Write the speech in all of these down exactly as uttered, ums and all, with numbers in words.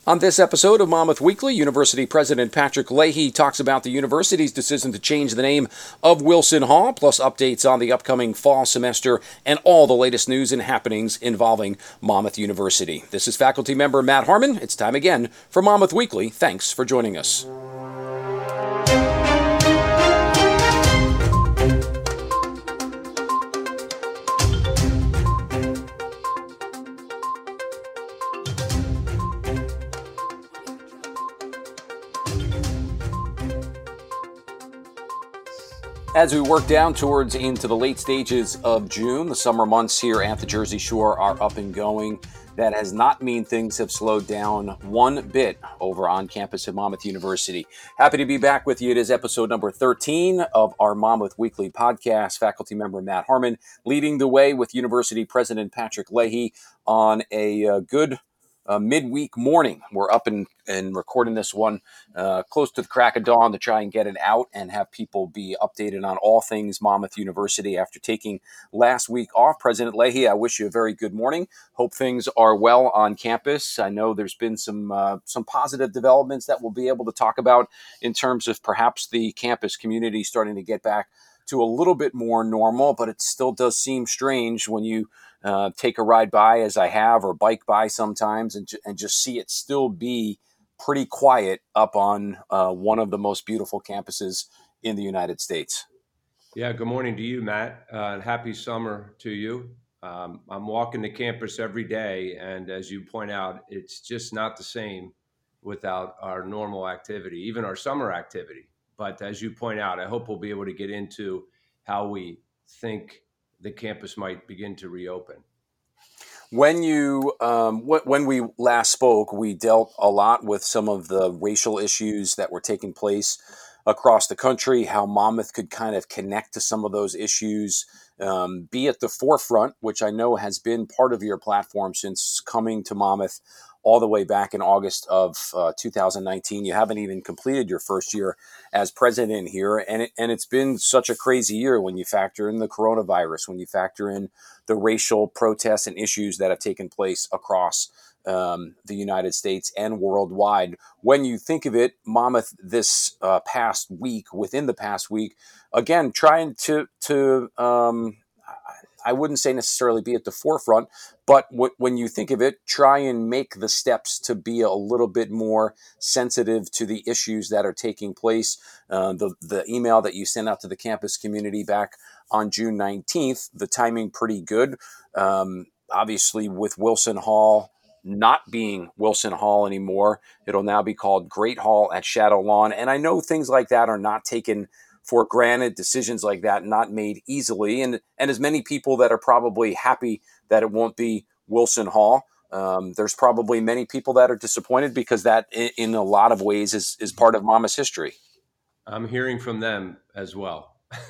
On this episode of Monmouth Weekly, University President Patrick Leahy talks about the university's decision to change the name of Wilson Hall, plus updates on the upcoming fall semester and all the latest news and happenings involving Monmouth University. This is faculty member Matt Harmon. It's time again for Monmouth Weekly. Thanks for joining us. As we work down towards into the late stages of June, the summer months here at the Jersey Shore are up and going. That has not mean things have slowed down one bit over on campus at Monmouth University. Happy to be back with you. It is episode number thirteen of our Monmouth Weekly podcast. Faculty member Matt Harmon leading the way with University President Patrick Leahy on a uh, good Uh, midweek morning. We're up and, and recording this one uh, close to the crack of dawn to try and get it out and have people be updated on all things Monmouth University after taking last week off. President Leahy, I wish you a very good morning. Hope things are well on campus. I know there's been some uh, some positive developments that we'll be able to talk about in terms of perhaps the campus community starting to get back to a little bit more normal, but it still does seem strange when you uh, take a ride by, as I have, or bike by sometimes, and, ju- and just see it still be pretty quiet up on uh, one of the most beautiful campuses in the United States. Yeah, good morning to you, Matt. Uh, happy summer to you. Um, I'm walking the campus every day, and as you point out, it's just not the same without our normal activity, even our summer activity. But as you point out, I hope we'll be able to get into how we think the campus might begin to reopen. When you um, wh- when we last spoke, we dealt a lot with some of the racial issues that were taking place across the country, how Monmouth could kind of connect to some of those issues, um, be at the forefront, which I know has been part of your platform since coming to Monmouth all the way back in August of uh, two thousand nineteen. You haven't even completed your first year as president here, and it, and it's been such a crazy year when you factor in the coronavirus, when you factor in the racial protests and issues that have taken place across um, the United States and worldwide. When you think of it, Monmouth this uh, past week, within the past week, again, trying to, to um, I wouldn't say necessarily be at the forefront, but w- when you think of it, try and make the steps to be a little bit more sensitive to the issues that are taking place. Uh, the, the email that you sent out to the campus community back on June nineteenth, the timing pretty good. Um, obviously, with Wilson Hall not being Wilson Hall anymore, it'll now be called Great Hall at Shadow Lawn. And I know things like that are not taken for granted, decisions like that not made easily. And, and as many people that are probably happy that it won't be Wilson Hall, um, there's probably many people that are disappointed because that in, in a lot of ways is, is part of Monmouth's history. I'm hearing from them as well.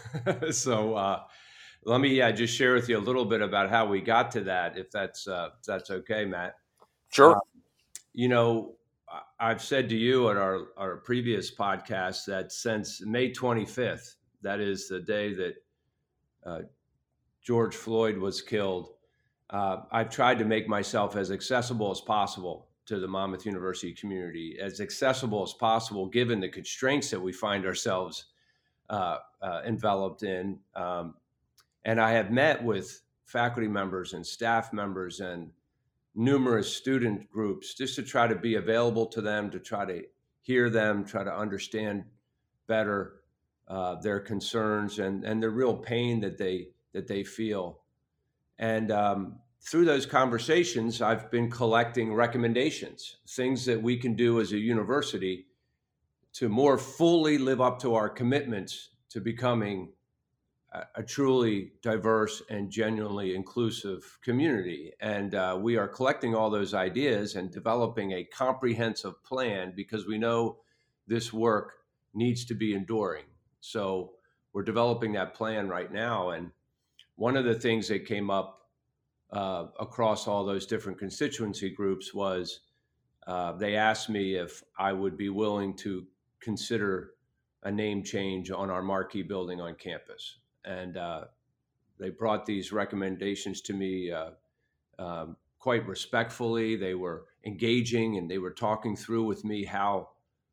so uh, let me uh, just share with you a little bit about how we got to that, if that's uh, if that's okay, Matt. Sure. Uh, you know, I- I've said to you at our, our previous podcast that since May twenty-fifth, that is the day that uh, George Floyd was killed, uh, I've tried to make myself as accessible as possible to the Monmouth University community, as accessible as possible, given the constraints that we find ourselves uh, uh, enveloped in. Um, and I have met with faculty members and staff members and numerous student groups just to try to be available to them, to try to hear them, try to understand better uh, their concerns and, and the real pain that they that they feel. And um, through those conversations, I've been collecting recommendations, things that we can do as a university to more fully live up to our commitments to becoming a, a truly diverse and genuinely inclusive community. And uh, we are collecting all those ideas and developing a comprehensive plan because we know this work needs to be enduring. So we're developing that plan right now. And one of the things that came up uh, across all those different constituency groups was uh, they asked me if I would be willing to consider a name change on our marquee building on campus. And uh, they brought these recommendations to me uh, um, quite respectfully. They were engaging, and they were talking through with me how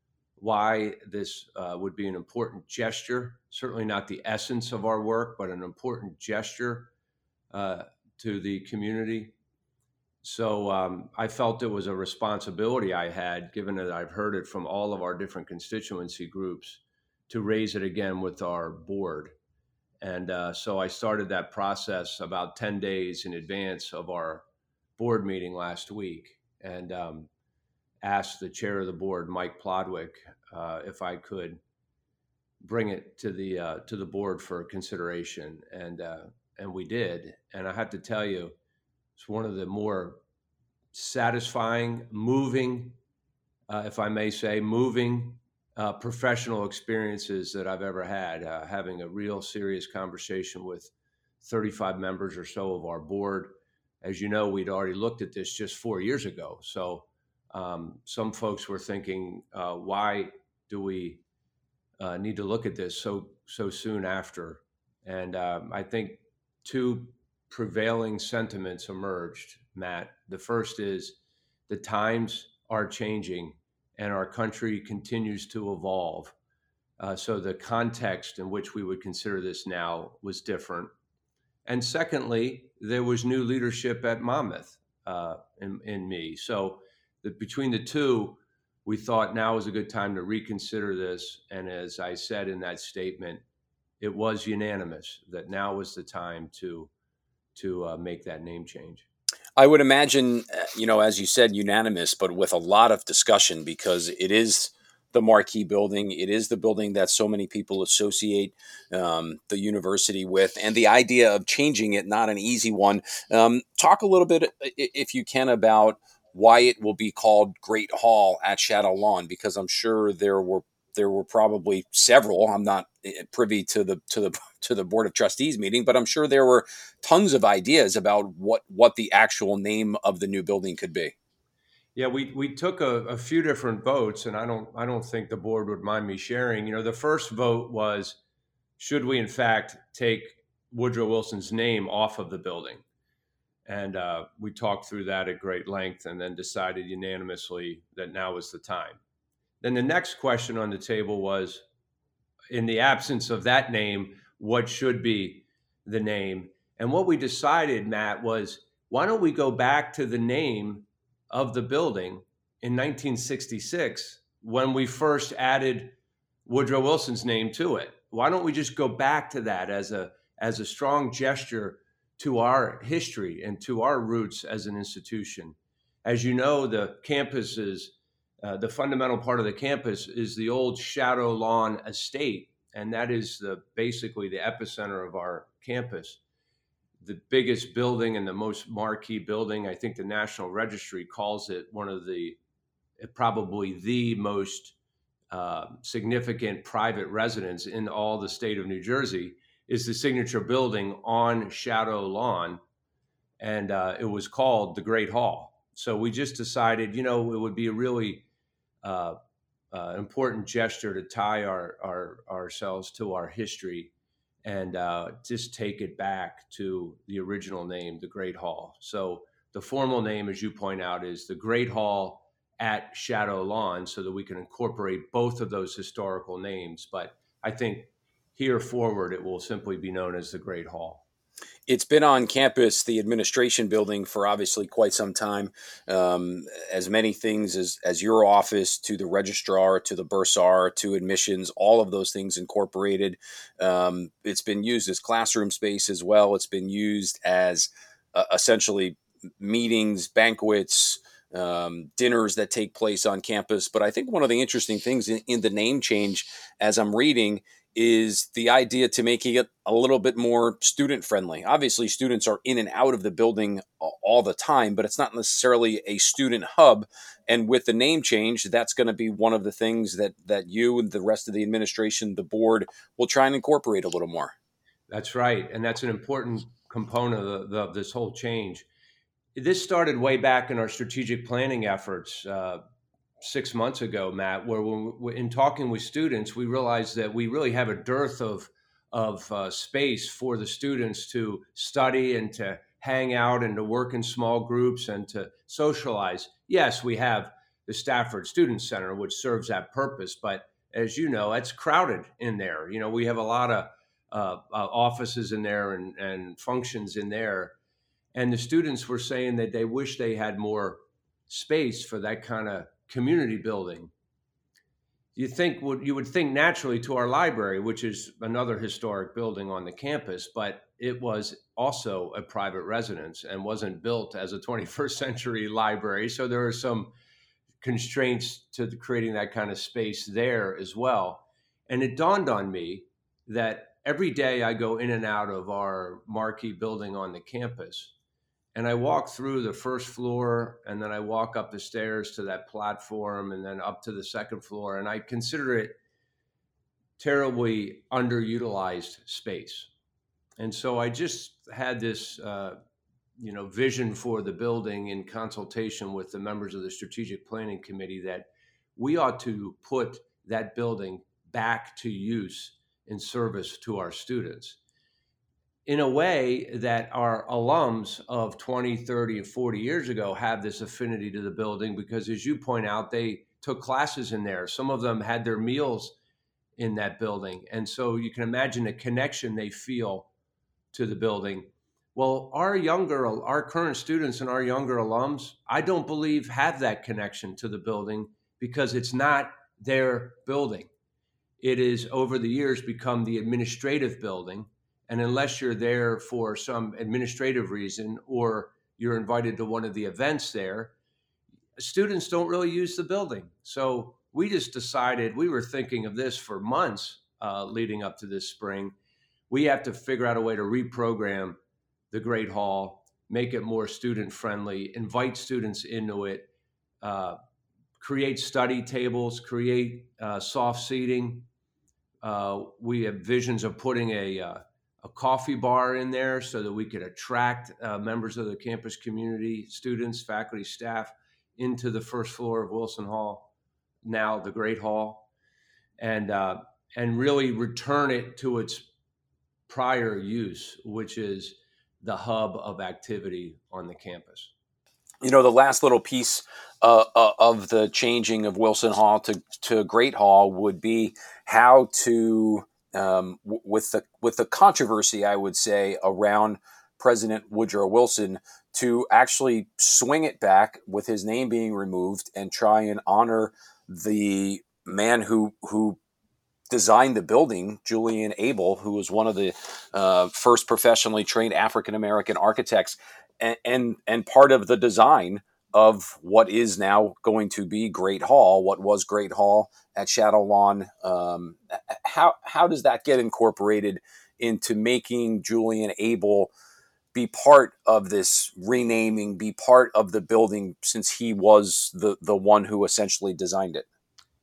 why this uh, would be an important gesture, certainly not the essence of our work, but an important gesture uh, to the community. So um, I felt it was a responsibility I had, given that I've heard it from all of our different constituency groups, to raise it again with our board. And uh, so I started that process about ten days in advance of our board meeting last week, and um, asked the chair of the board, Mike Plodwick, uh, if I could bring it to the uh, to the board for consideration, and uh, and we did. And I have to tell you, it's one of the more satisfying, moving, uh, if I may say, moving uh, professional experiences that I've ever had. Uh, having a real serious conversation with thirty-five members or so of our board. As you know, we'd already looked at this just four years ago, so. Um, some folks were thinking, uh, why do we uh, need to look at this so so soon after? And um, I think two prevailing sentiments emerged, Matt. The first is the times are changing and our country continues to evolve. Uh, so the context in which we would consider this now was different. And secondly, there was new leadership at Monmouth uh, in, in me. So that between the two, we thought now was a good time to reconsider this. And as I said in that statement, it was unanimous that now was the time to to uh, make that name change. I would imagine, uh, you know, as you said, unanimous, but with a lot of discussion, because it is the marquee building. It is the building that so many people associate um, the university with, and the idea of changing it, not an easy one. Um, talk a little bit, if you can, about why it will be called Great Hall at Shadow Lawn, because I'm sure there were there were probably several. I'm not privy to the to the to the Board of Trustees meeting, but I'm sure there were tons of ideas about what what the actual name of the new building could be. Yeah, we we took a, a few different votes, and I don't I don't think the board would mind me sharing. You know, the first vote was, should we in fact take Woodrow Wilson's name off of the building? And uh, we talked through that at great length, and then decided unanimously that now was the time. Then the next question on the table was, in the absence of that name, what should be the name? And what we decided, Matt, was why don't we go back to the name of the building in nineteen sixty-six when we first added Woodrow Wilson's name to it? Why don't we just go back to that as a as a strong gesture to our history and to our roots as an institution? As you know, the campus is uh, the fundamental part of the campus is the old Shadow Lawn estate, and that is the basically the epicenter of our campus. The biggest building and the most marquee building. I think the National Registry calls it one of the probably the most uh, significant private residence in all the state of New Jersey, is the signature building on Shadow Lawn, and uh, it was called the Great Hall. So we just decided, you know, it would be a really uh, uh, important gesture to tie our, our ourselves to our history, and uh, just take it back to the original name, the Great Hall. So the formal name, as you point out, is the Great Hall at Shadow Lawn, so that we can incorporate both of those historical names. But I think here forward, it will simply be known as the Great Hall. It's been on campus, the administration building, for obviously quite some time. Um, as many things as, as your office, to the registrar, to the bursar, to admissions, all of those things incorporated. Um, it's been used as classroom space as well. It's been used as uh, essentially meetings, banquets, um, dinners that take place on campus. But I think one of the interesting things in, in the name change, as I'm reading, is the idea to making it a little bit more student friendly. Obviously, students are in and out of the building all the time, but it's not necessarily a student hub. And with the name change, that's going to be one of the things that that you and the rest of the administration, the board, will try and incorporate a little more. That's right. And that's an important component of, the, of this whole change. This started way back in our strategic planning efforts, uh, six months ago, Matt, where when, in talking with students, we realized that we really have a dearth of of uh, space for the students to study and to hang out and to work in small groups and to socialize yes, we have the Stafford Student Center, which serves that purpose, but as you know, it's crowded in there. You know, we have a lot of uh, uh, offices in there and, and functions in there. And the students were saying that they wish they had more space for that kind of community building. You think would you would think naturally to our library, which is another historic building on the campus, but it was also a private residence and wasn't built as a twenty-first century library. So there are some constraints to creating that kind of space there as well. And it dawned on me that every day I go in and out of our marquee building on the campus, and I walk through the first floor, and then I walk up the stairs to that platform, and then up to the second floor, and I consider it terribly underutilized space. And so I just had this uh, you know, vision for the building in consultation with the members of the strategic planning committee that we ought to put that building back to use in service to our students in a way that our alums of twenty, thirty, and forty years ago have this affinity to the building because, as you point out, they took classes in there. Some of them had their meals in that building. And so you can imagine the connection they feel to the building. Well, our younger, our current students and our younger alums, I don't believe have that connection to the building because it's not their building. It is over the years become the administrative building. And unless you're there for some administrative reason or you're invited to one of the events there, students don't really use the building. So we just decided, we were thinking of this for months uh, leading up to this spring. We have to figure out a way to reprogram the Great Hall, make it more student friendly, invite students into it, uh, create study tables, create uh, soft seating. Uh, we have visions of putting a, uh, a coffee bar in there so that we could attract uh, members of the campus community, students, faculty, staff into the first floor of Wilson Hall, now the Great Hall, and uh, and really return it to its prior use, which is the hub of activity on the campus. You know, the last little piece uh, uh, of the changing of Wilson Hall to, to Great Hall would be how to, um, w- with the with the controversy, I would say, around President Woodrow Wilson, to actually swing it back with his name being removed and try and honor the man who who designed the building, Julian Abel, who was one of the uh, first professionally trained African-American architects and, and and part of the design of what is now going to be Great Hall, what was Great Hall at Shadow Lawn. Um, how, how does that get incorporated into making Julian Abel be part of this renaming, be part of the building, since he was the, the one who essentially designed it?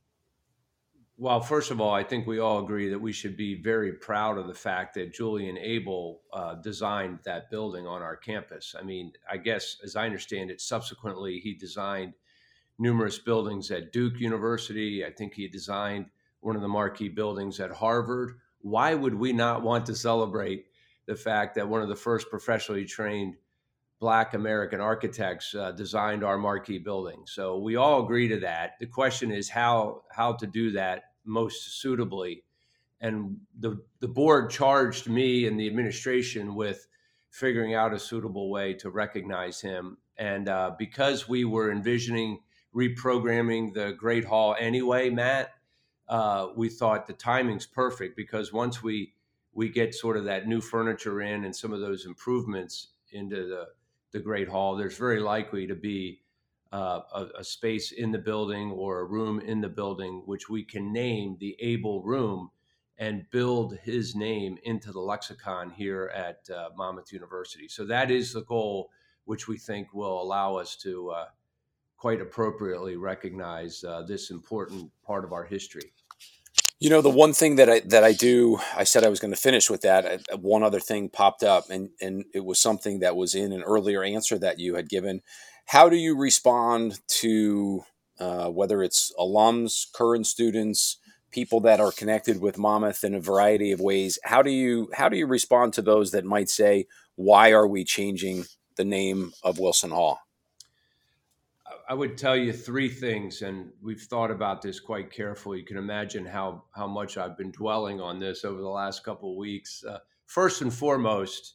Well, first of all, I think we all agree that we should be very proud of the fact that Julian Abel uh, designed that building on our campus. I mean, I guess, as I understand it, subsequently he designed numerous buildings at Duke University. I think he designed one of the marquee buildings at Harvard. Why would we not want to celebrate the fact that one of the first professionally trained Black American architects uh, designed our marquee building? So we all agree to that. The question is how how to do that most suitably. And the the board charged me and the administration with figuring out a suitable way to recognize him. And uh, because we were envisioning reprogramming the Great Hall anyway, Matt, uh, we thought the timing's perfect because once we we get sort of that new furniture in and some of those improvements into the the Great Hall, there's very likely to be uh, a, a space in the building or a room in the building which we can name the Abel Room and build his name into the lexicon here at uh, Monmouth University. So that is the goal, which we think will allow us to uh, quite appropriately recognize uh, this important part of our history. You know, the one thing that I that I do, I said I was going to finish with that. I, one other thing popped up, and and it was something that was in an earlier answer that you had given. How do you respond to uh, whether it's alums, current students, people that are connected with Monmouth in a variety of ways? How do you how do you respond to those that might say, "Why are we changing the name of Wilson Hall?" I would tell you three things, and we've thought about this quite carefully. You can imagine how how much I've been dwelling on this over the last couple of weeks. Uh, first and foremost,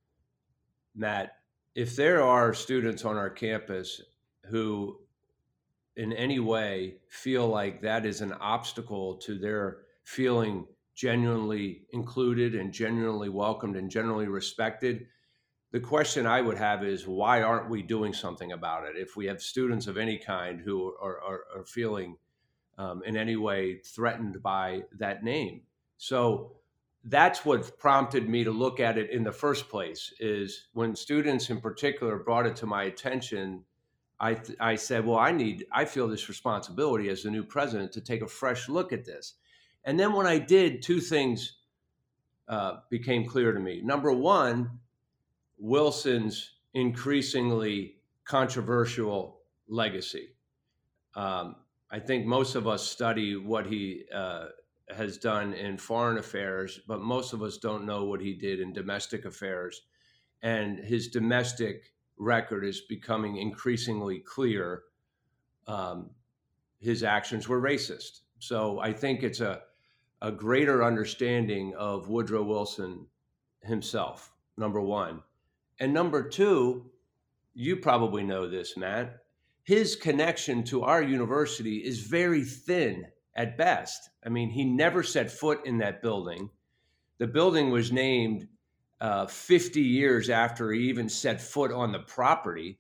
Matt, if there are students on our campus who in any way feel like that is an obstacle to their feeling genuinely included and genuinely welcomed and genuinely respected, the question I would have is, why aren't we doing something about it? If we have students of any kind who are, are, are feeling um, in any way threatened by that name. So that's what prompted me to look at it in the first place, is when students in particular brought it to my attention, I, th- I said, well, I need, I feel this responsibility as the new president to take a fresh look at this. And then when I did, two things uh, became clear to me. Number one, Wilson's increasingly controversial legacy. Um, I think most of us study what he uh, has done in foreign affairs, but most of us don't know what he did in domestic affairs. And his domestic record is becoming increasingly clear. Um, his actions were racist. So I think it's a, a greater understanding of Woodrow Wilson himself, number one. And number two, you probably know this, Matt, his connection to our university is very thin at best. I mean, he never set foot in that building. The building was named uh, fifty years after he even set foot on the property.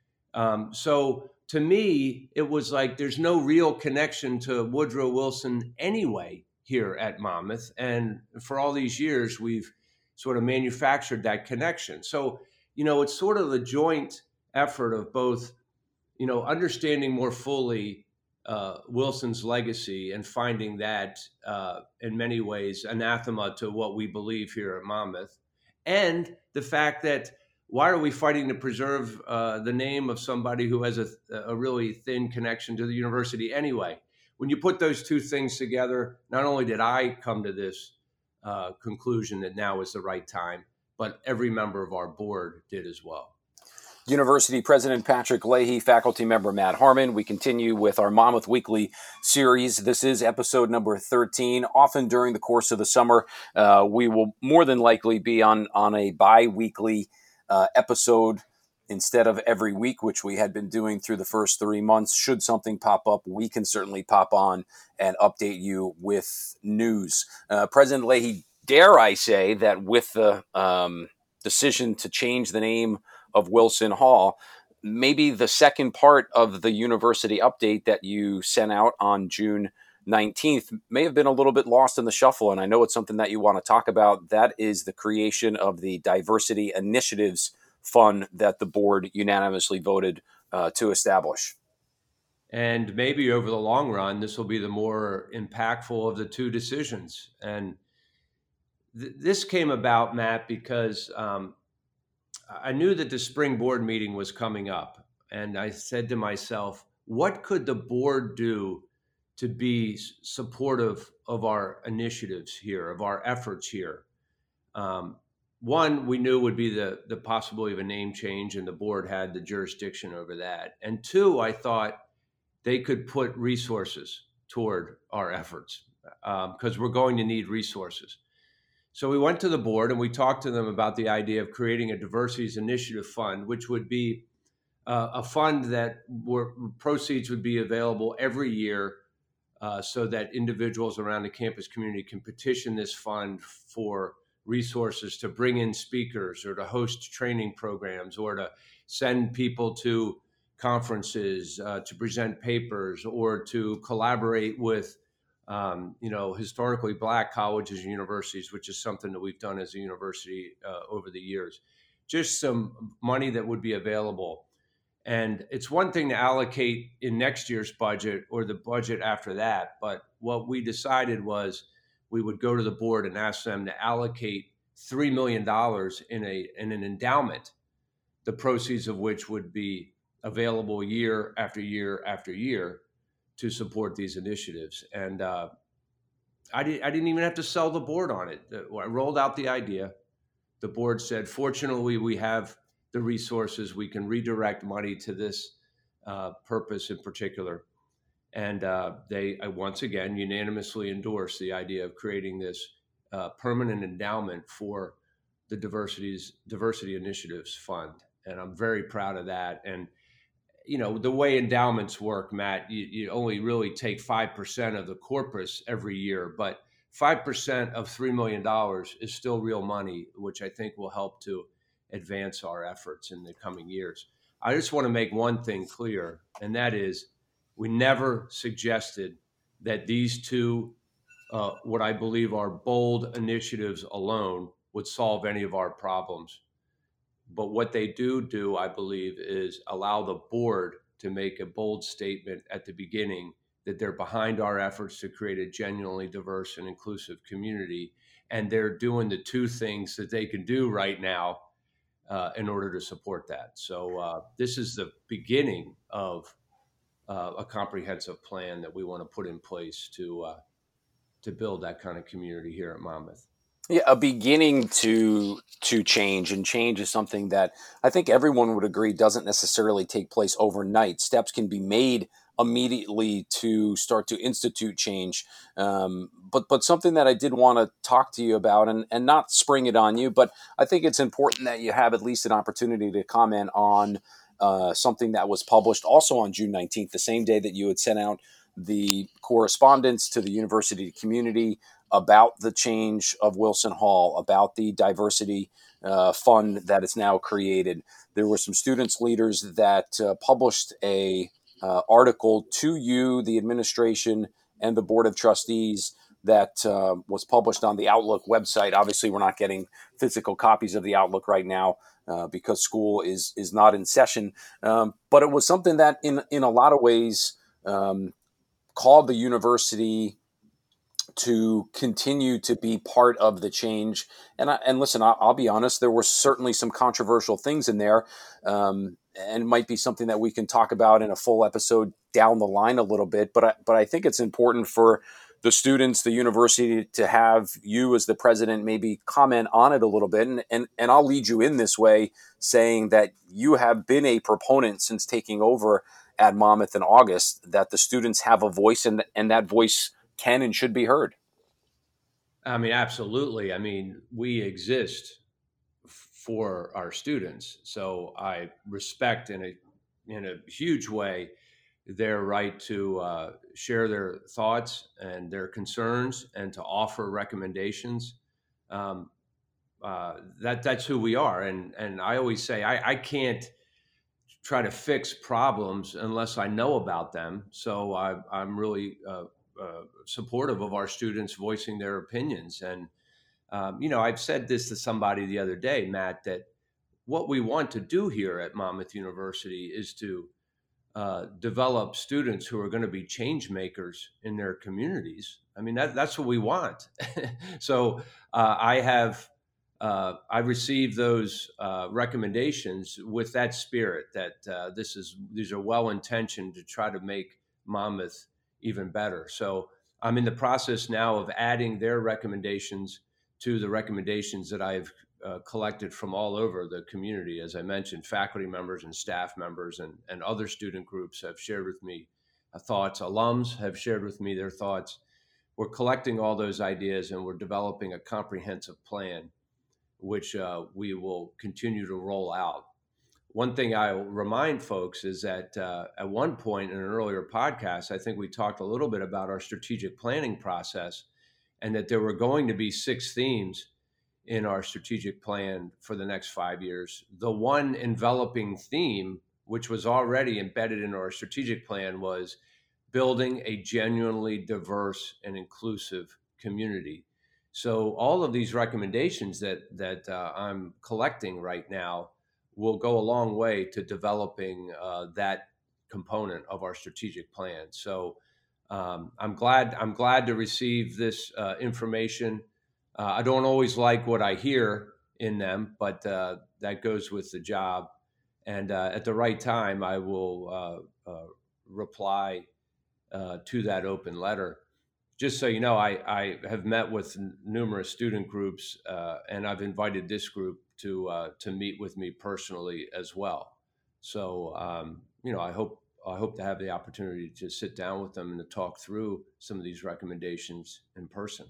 Um, so to me, it was like there's no real connection to Woodrow Wilson anyway here at Monmouth. And for all these years, we've sort of manufactured that connection. So, you know, it's sort of the joint effort of both, you know, understanding more fully uh, Wilson's legacy and finding that uh, in many ways anathema to what we believe here at Monmouth, and the fact that why are we fighting to preserve uh, the name of somebody who has a, a really thin connection to the university anyway? When you put those two things together, not only did I come to this uh, conclusion that now is the right time, but every member of our board did as well. University President Patrick Leahy, faculty member Matt Harmon. We continue with our Monmouth Weekly series. This is episode number thirteen. Often during the course of the summer, uh, we will more than likely be on, on a bi-weekly uh, episode instead of every week, which we had been doing through the first three months. Should something pop up, we can certainly pop on and update you with news. Uh, President Leahy, dare I say that with the um, decision to change the name of Wilson Hall, maybe the second part of the university update that you sent out on June nineteenth may have been a little bit lost in the shuffle. And I know it's something that you want to talk about. That is the creation of the Diversity Initiatives Fund that the board unanimously voted uh, to establish. And maybe over the long run, this will be the more impactful of the two decisions. And th- this came about, Matt, because um, I knew that the spring board meeting was coming up, and I said to myself, what could the board do to be supportive of our initiatives here, of our efforts here? Um, one, we knew would be the, the possibility of a name change, and the board had the jurisdiction over that. And two, I thought they could put resources toward our efforts because um, we're going to need resources. So we went to the board and we talked to them about the idea of creating a Diversities Initiative Fund, which would be uh, a fund that were, proceeds would be available every year uh, so that individuals around the campus community can petition this fund for resources to bring in speakers or to host training programs or to send people to conferences, uh, to present papers, or to collaborate with Um, you know, historically Black colleges and universities, which is something that we've done as a university uh, over the years. Just some money that would be available. And it's one thing to allocate in next year's budget or the budget after that. But what we decided was we would go to the board and ask them to allocate three million dollars in a in an endowment, the proceeds of which would be available year after year after year to support these initiatives. And uh, I, did, I didn't even have to sell the board on it. I rolled out the idea. The board said, fortunately, we have the resources. We can redirect money to this uh, purpose in particular. And uh, they, uh, once again, unanimously endorsed the idea of creating this uh, permanent endowment for the Diversities, Diversity Initiatives Fund. And I'm very proud of that. And, you know, the way endowments work, Matt, you, you only really take five percent of the corpus every year, but five percent of three million dollars is still real money, which I think will help to advance our efforts in the coming years. I just want to make one thing clear, and that is we never suggested that these two, uh, what I believe are bold initiatives alone, would solve any of our problems. But what they do do, I believe, is allow the board to make a bold statement at the beginning that they're behind our efforts to create a genuinely diverse and inclusive community. And they're doing the two things that they can do right now uh, in order to support that. So uh, this is the beginning of uh, a comprehensive plan that we want to put in place to uh, to build that kind of community here at Monmouth. Yeah, a beginning to to change, and change is something that I think everyone would agree doesn't necessarily take place overnight. Steps can be made immediately to start to institute change. Um, but but something that I did want to talk to you about, and and not spring it on you, but I think it's important that you have at least an opportunity to comment on uh, something that was published also on June nineteenth, the same day that you had sent out the correspondence to the university community about the change of Wilson Hall, about the diversity uh, fund that is now created. There were some students leaders that uh, published a uh, article to you, the administration, and the board of trustees that uh, was published on the Outlook website. Obviously, we're not getting physical copies of the Outlook right now uh, because school is is not in session. Um, but it was something that, in in a lot of ways, um, called the university to continue to be part of the change. And I, and listen, I'll, I'll be honest, there were certainly some controversial things in there, um, and it might be something that we can talk about in a full episode down the line a little bit. But I, but I think it's important for the students, the university, to have you as the president maybe comment on it a little bit. And, and, and I'll lead you in this way, saying that you have been a proponent since taking over at Monmouth in August, that the students have a voice, and, and that voice can and should be heard. I mean, absolutely. I mean, we exist for our students. So I respect in a in a huge way their right to uh, share their thoughts and their concerns and to offer recommendations. Um, uh, that that's who we are. And and I always say I, I can't try to fix problems unless I know about them. So I, I'm really uh, uh, supportive of our students voicing their opinions. And, um, you know, I've said this to somebody the other day, Matt, that what we want to do here at Monmouth University is to uh, develop students who are going to be change makers in their communities. I mean, that, that's what we want. So uh, I have uh, I received those uh, recommendations with that spirit that uh, this is these are well intentioned to try to make Monmouth even better. So I'm in the process now of adding their recommendations to the recommendations that I've uh, collected from all over the community. As I mentioned, faculty members and staff members and, and other student groups have shared with me uh, thoughts. Alums have shared with me their thoughts. We're collecting all those ideas and we're developing a comprehensive plan, which uh, we will continue to roll out. One thing I'll remind folks is that uh, at one point in an earlier podcast, I think we talked a little bit about our strategic planning process and that there were going to be six themes in our strategic plan for the next five years. The one enveloping theme, which was already embedded in our strategic plan, was building a genuinely diverse and inclusive community. So all of these recommendations that that uh, I'm collecting right now will go a long way to developing uh, that component of our strategic plan. So um, I'm glad I'm glad to receive this uh, information. Uh, I don't always like what I hear in them, but uh, that goes with the job. And uh, at the right time, I will uh, uh, reply uh, to that open letter. Just so you know, I, I have met with n- numerous student groups, uh, and I've invited this group to uh, to meet with me personally as well. So um, you know, I hope I hope to have the opportunity to sit down with them and to talk through some of these recommendations in person.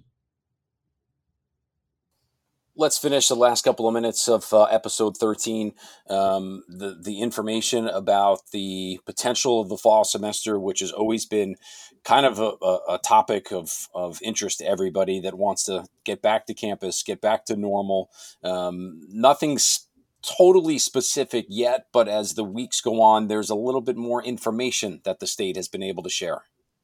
Let's finish the last couple of minutes of uh, episode thirteen. Um, the the information about the potential of the fall semester, which has always been kind of a, a, a topic of, of interest to everybody that wants to get back to campus, get back to normal. Um, nothing's totally specific yet, but as the weeks go on, there's a little bit more information that the state has been able to share.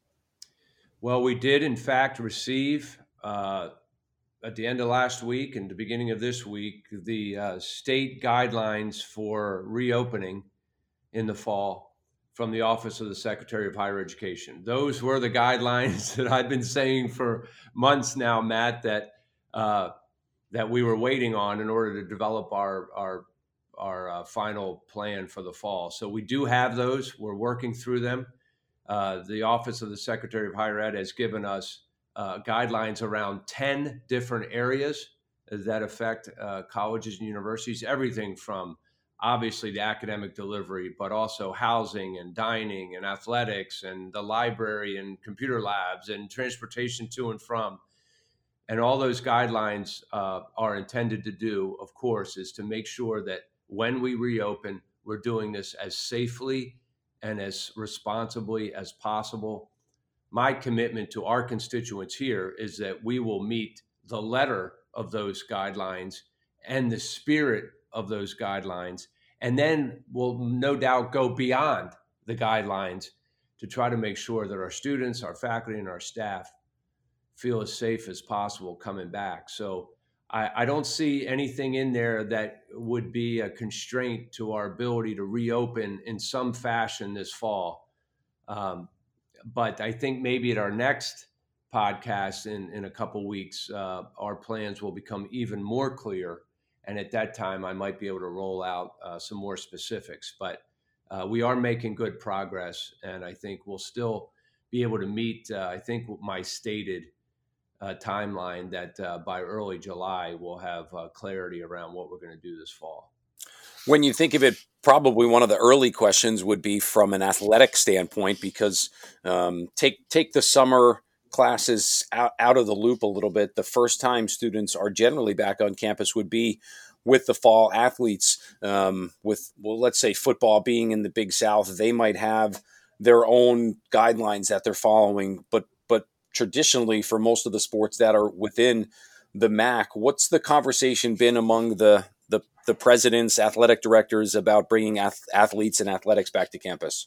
Well, we did, in fact, receive uh, at the end of last week and the beginning of this week the uh, state guidelines for reopening in the fall from the Office of the Secretary of Higher Education. Those were the guidelines that I've been saying for months now, Matt, that uh, that we were waiting on in order to develop our our our uh, final plan for the fall. So we do have those. We're working through them. Uh, the Office of the Secretary of Higher Ed has given us uh, guidelines around ten different areas that affect uh, colleges and universities, everything from obviously the academic delivery, but also housing and dining and athletics and the library and computer labs and transportation to and from. And all those guidelines uh, are intended to do, of course, is to make sure that when we reopen, we're doing this as safely and as responsibly as possible. My commitment to our constituents here is that we will meet the letter of those guidelines and the spirit of those guidelines, and then we'll no doubt go beyond the guidelines to try to make sure that our students, our faculty, and our staff feel as safe as possible coming back. So I, I don't see anything in there that would be a constraint to our ability to reopen in some fashion this fall. Um, but I think maybe at our next podcast in, in a couple weeks, uh, our plans will become even more clear. And at that time, I might be able to roll out uh, some more specifics. But uh, we are making good progress. And I think we'll still be able to meet, uh, I think, my stated uh, timeline that uh, by early July, we'll have uh, clarity around what we're going to do this fall. When you think of it, probably one of the early questions would be from an athletic standpoint, because um, take take the summer classes out, out of the loop a little bit. The first time students are generally back on campus would be with the fall athletes. Um, with, well, let's say football being in the Big South, they might have their own guidelines that they're following. But but traditionally, for most of the sports that are within the M A C, what's the conversation been among the the, the presidents, athletic directors about bringing ath- athletes and athletics back to campus?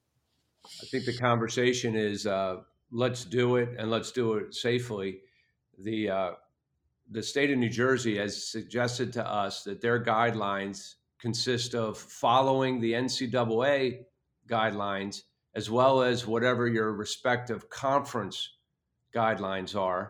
I think the conversation is uh, let's do it, and let's do it safely. The uh, the state of New Jersey has suggested to us that their guidelines consist of following the N C double A guidelines as well as whatever your respective conference guidelines are.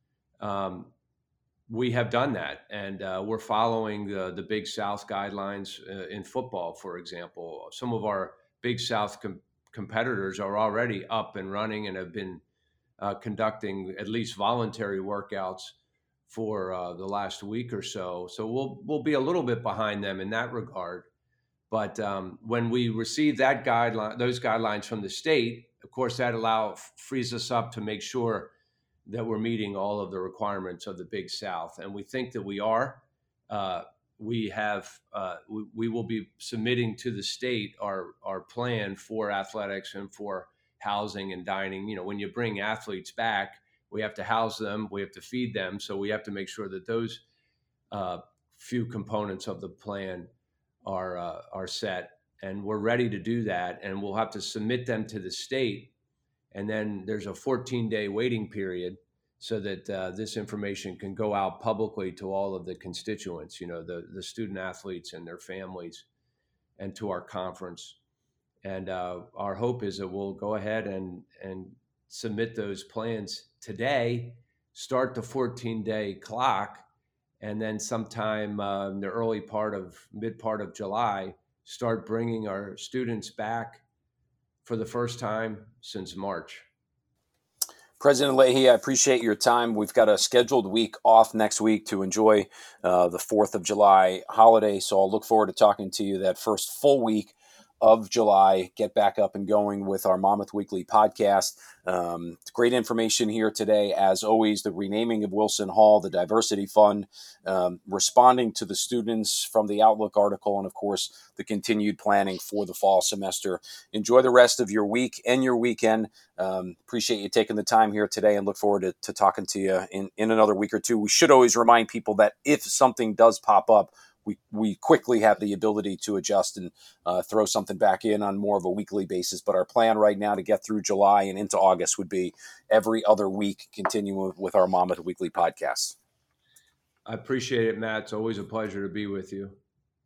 Um, we have done that, and uh, we're following the, the Big South guidelines uh, in football, for example. Some of our Big South com- competitors are already up and running and have been uh, conducting at least voluntary workouts for uh, the last week or so. So we'll we'll be a little bit behind them in that regard. But um, when we receive that guideline, those guidelines from the state, of course, that allow frees us up to make sure that we're meeting all of the requirements of the Big South, and we think that we are. Uh, we have uh, we, we will be submitting to the state our our plan for athletics and for housing and dining. You know, when you bring athletes back, we have to house them, we have to feed them, so we have to make sure that those uh, few components of the plan are uh, are set, and we're ready to do that. And we'll have to submit them to the state, and then there's a fourteen day waiting period so that uh, this information can go out publicly to all of the constituents, you know, the the student athletes and their families, and to our conference. And uh, our hope is that we'll go ahead and and submit those plans today, start the fourteen day clock, and then sometime uh, in the early part of mid part of July, start bringing our students back for the first time since March. President Leahy, I appreciate your time. We've got a scheduled week off next week to enjoy uh, the fourth of July holiday, so I'll look forward to talking to you that first full week of July, get back up and going with our Monmouth Weekly podcast. Um, great information here today. As always, the renaming of Wilson Hall, the Diversity Fund, um, responding to the students from the Outlook article, and of course, the continued planning for the fall semester. Enjoy the rest of your week and your weekend. Um, appreciate you taking the time here today and look forward to, to talking to you in, in another week or two. We should always remind people that if something does pop up, we we quickly have the ability to adjust and uh, throw something back in on more of a weekly basis. But our plan right now to get through July and into August would be every other week, continuing with our Monmouth Weekly podcasts. I appreciate it, Matt. It's always a pleasure to be with you.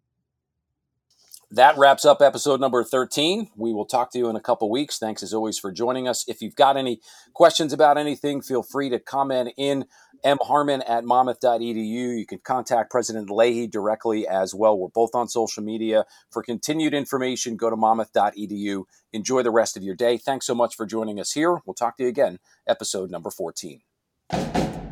That wraps up episode number thirteen. We will talk to you in a couple weeks. Thanks as always for joining us. If you've got any questions about anything, feel free to comment in m harmon at monmouth dot e d u. You can contact President Leahy directly as well. We're both on social media. For continued information, go to monmouth dot e d u. Enjoy the rest of your day. Thanks so much for joining us here. We'll talk to you again, episode number fourteen.